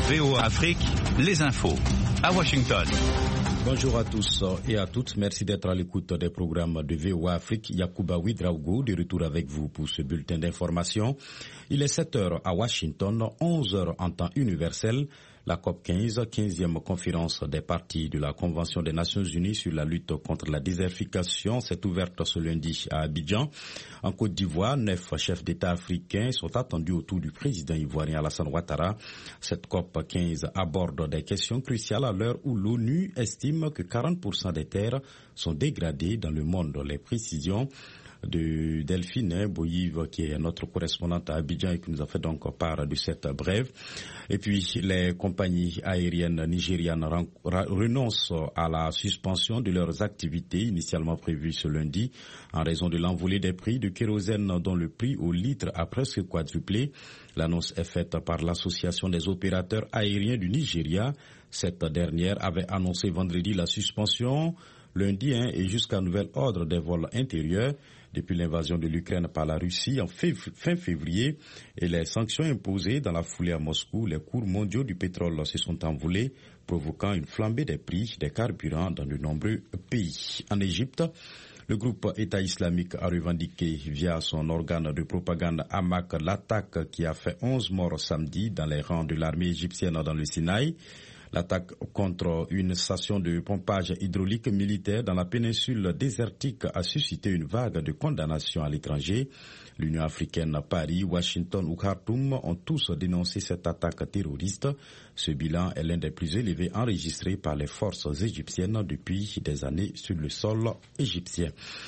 VOA Afrique, les infos à Washington. Bonjour à tous et à toutes. Merci d'être à l'écoute des programmes de VOA Afrique. Yacouba Ouedraogo, de retour avec vous pour ce bulletin d'information. Il est 7h à Washington, 11h en temps universel. La COP15, 15e conférence des parties de la Convention des Nations Unies sur la lutte contre la désertification, s'est ouverte ce lundi à Abidjan. En Côte d'Ivoire, 9 chefs d'État africains sont attendus autour du président ivoirien Alassane Ouattara. Cette COP15 aborde des questions cruciales à l'heure où l'ONU estime que 40% des terres sont dégradées dans le monde. Les précisions de Delphine Boyive, qui est notre correspondante à Abidjan et qui nous a fait donc part de cette brève. Et puis, les compagnies aériennes nigérianes renoncent à la suspension de leurs activités initialement prévues ce lundi en raison de l'envolée des prix de kérosène dont le prix au litre a presque quadruplé. L'annonce est faite par l'Association des opérateurs aériens du Nigeria. Cette dernière avait annoncé vendredi la suspension lundi et jusqu'à nouvel ordre des vols intérieurs depuis l'invasion de l'Ukraine par la Russie en fin février et les sanctions imposées dans la foulée à Moscou. Les cours mondiaux du pétrole se sont envolés, provoquant une flambée des prix des carburants dans de nombreux pays. En Égypte, le groupe État islamique a revendiqué via son organe de propagande Hamak l'attaque qui a fait 11 morts samedi dans les rangs de l'armée égyptienne dans le Sinaï. L'attaque contre une station de pompage hydraulique militaire dans la péninsule désertique a suscité une vague de condamnation à l'étranger. L'Union africaine, Paris, Washington ou Khartoum ont tous dénoncé cette attaque terroriste. Ce bilan est l'un des plus élevés enregistrés par les forces égyptiennes depuis des années sur le sol égyptien.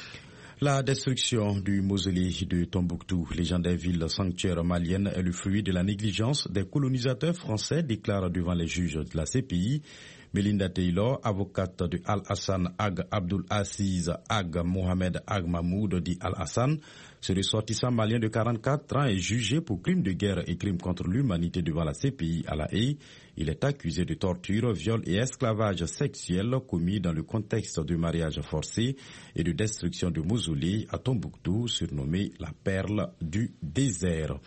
La destruction du mausolée de Tombouctou, légendaire ville sanctuaire malienne, est le fruit de la négligence des colonisateurs français, déclare devant les juges de la CPI. Melinda Taylor, avocate de Al-Hassan Ag Abdul Aziz Ag Mohamed Ag Mahmoud dit Al-Hassan, ce ressortissant malien de 44 ans est jugé pour crimes de guerre et crimes contre l'humanité devant la CPI à La Haye. Il est accusé de torture, viol et esclavage sexuel commis dans le contexte de mariage forcé et de destruction de mausolées à Tombouctou, surnommé la perle du désert.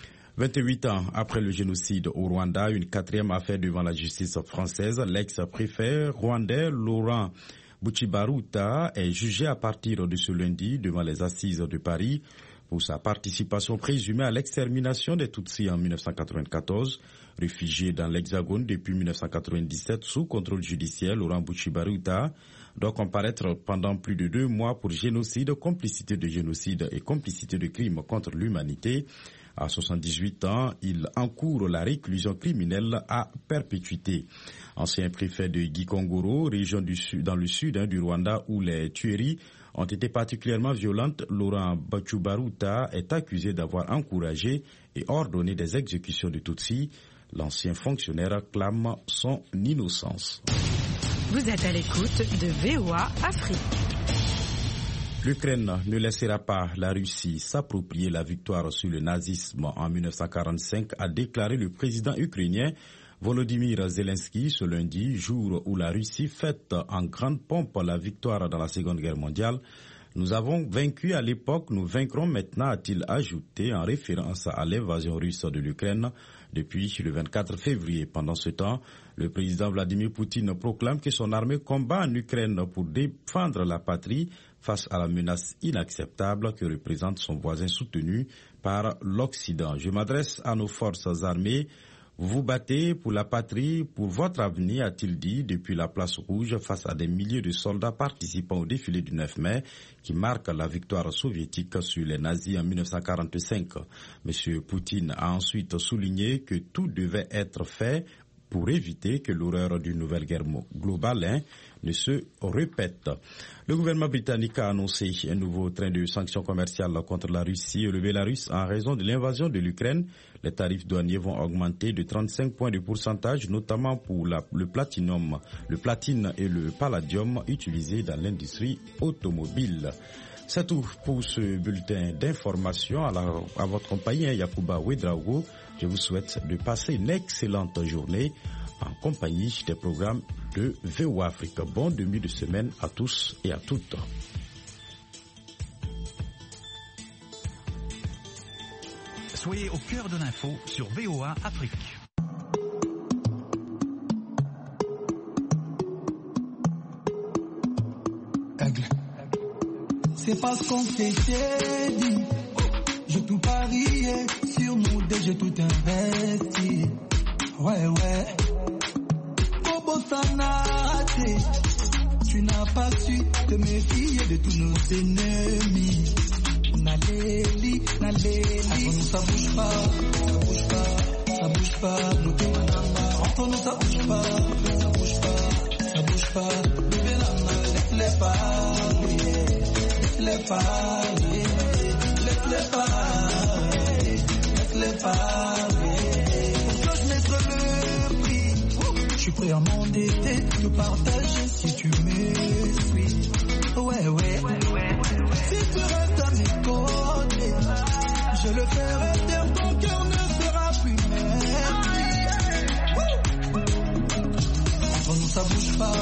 28 ans après le génocide au Rwanda, une quatrième affaire devant la justice française, l'ex-préfet rwandais Laurent Buchibaruta est jugé à partir de ce lundi devant les assises de Paris pour sa participation présumée à l'extermination des Tutsis en 1994. Réfugié dans l'Hexagone depuis 1997 sous contrôle judiciaire, Laurent Buchibaruta doit comparaître pendant plus de 2 mois pour génocide, complicité de génocide et complicité de crimes contre l'humanité. À 78 ans, il encourt la réclusion criminelle à perpétuité. Ancien préfet de Gikongoro, région dans le sud du Rwanda où les tueries ont été particulièrement violentes, Laurent Buchibaruta est accusé d'avoir encouragé et ordonné des exécutions de Tutsis. L'ancien fonctionnaire clame son innocence. Vous êtes à l'écoute de VOA Afrique. L'Ukraine ne laissera pas la Russie s'approprier la victoire sur le nazisme en 1945, a déclaré le président ukrainien Volodymyr Zelensky ce lundi, jour où la Russie fête en grande pompe la victoire dans la Seconde Guerre mondiale. Nous avons vaincu à l'époque, nous vaincrons maintenant, a-t-il ajouté en référence à l'invasion russe de l'Ukraine depuis le 24 février. Pendant ce temps, le président Vladimir Poutine proclame que son armée combat en Ukraine pour défendre la patrie face à la menace inacceptable que représente son voisin soutenu par l'Occident. Je m'adresse à nos forces armées. Vous vous battez pour la patrie, pour votre avenir, a-t-il dit depuis la place rouge face à des milliers de soldats participant au défilé du 9 mai qui marque la victoire soviétique sur les nazis en 1945. M. Poutine a ensuite souligné que tout devait être fait pour éviter que l'horreur d'une nouvelle guerre globale ne se répète. Le gouvernement britannique a annoncé un nouveau train de sanctions commerciales contre la Russie et le Bélarus en raison de l'invasion de l'Ukraine. Les tarifs douaniers vont augmenter de 35 points de pourcentage, notamment pour le platine et le palladium utilisés dans l'industrie automobile. C'est tout pour ce bulletin d'information. Alors, à votre compagnie, Yacouba Ouedraogo, je vous souhaite de passer une excellente journée en compagnie des programmes de VOA Afrique. Bon début de semaine à tous et à toutes. Soyez au cœur de l'info sur VOA Afrique. C'est parce qu'on s'était dit. J'ai tout parié sur nous deux, j'ai tout investi. Ouais. Kobo Sanate, tu n'as pas su te méfier de tous nos ennemis. Naleli, ça bouge pas. Moto manama, entre nous ça bouge pas. Bébé nana, laisse-les parler. Pour je mets le prix. Je suis prêt à m'endetter, te partager si tu m'essuies. Ouais. Si tu restes à mes côtés, je le ferai taire, ton cœur ne sera plus merci. Entre nous ça bouge pas.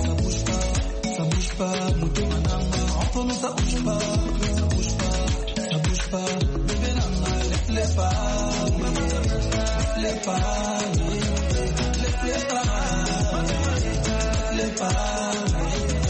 Moto manama, entre nous ça bouge pas. Bébé nana, laisse-les parler.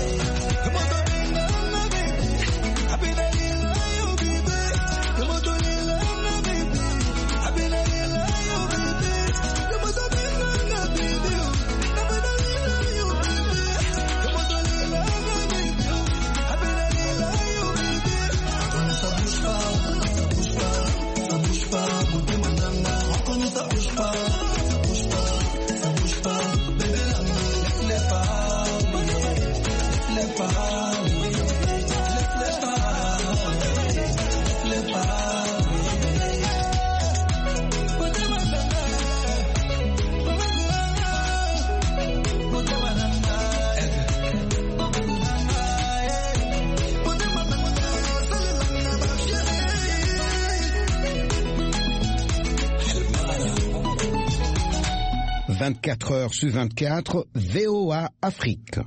« 24 heures sur 24, VOA Afrique.